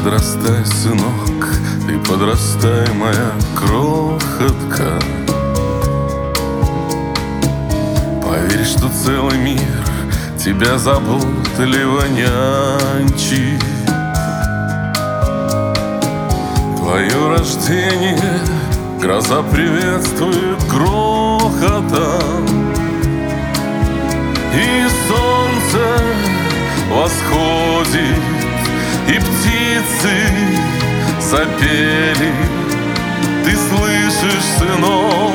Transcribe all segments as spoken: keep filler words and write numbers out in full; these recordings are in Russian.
Подрастай, сынок, ты подрастай, моя крохотка. Поверь, что целый мир тебя заботливо нянчит. Твое рождение гроза приветствует грохотом, и солнце восходит, и птицы запели. Ты слышишь, сынок?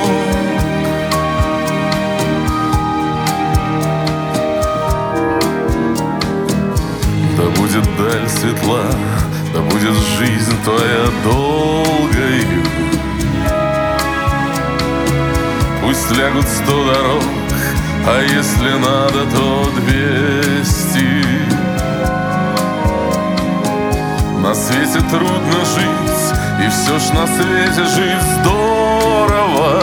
Да будет даль светла, да будет жизнь твоя долгою. Пусть лягут сто дорог, а если надо, то двести. На свете трудно жить, и все ж на свете жить здорово.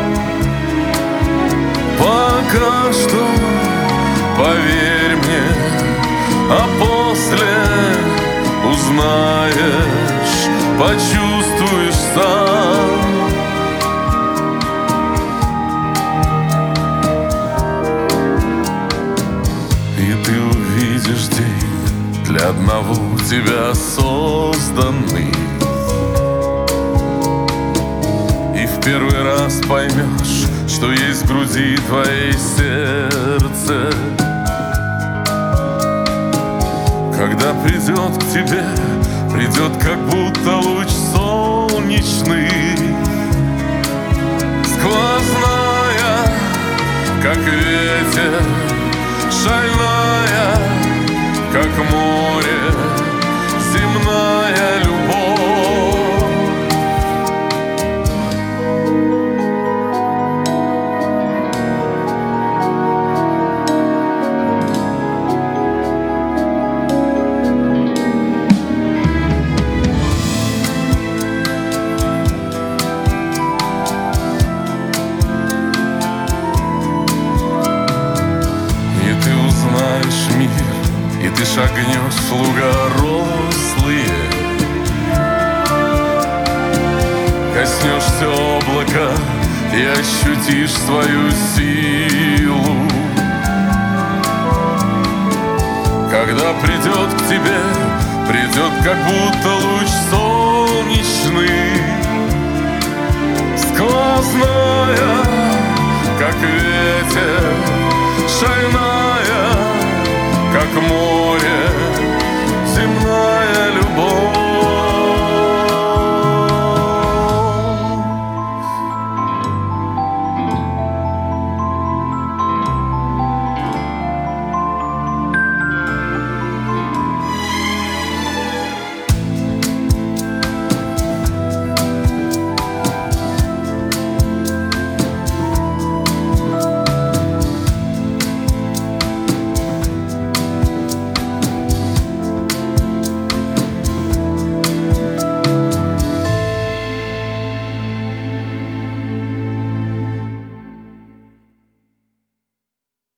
Пока что, поверь мне, а после узнаешь, почувствуешь сам. И ты увидишь день для одного тебя созданный, и в первый раз поймешь, что есть в груди твоей сердце. Когда придет к тебе, придет как будто луч солнечный, сквозная, как ветер, шальная, как море, земная любовь. Мир, и ты шагнешь в луга рослые, коснешься облака и ощутишь свою силу. Когда придет к тебе, придет как будто луч солнечный, сквозная, как ветер, шальная, как море,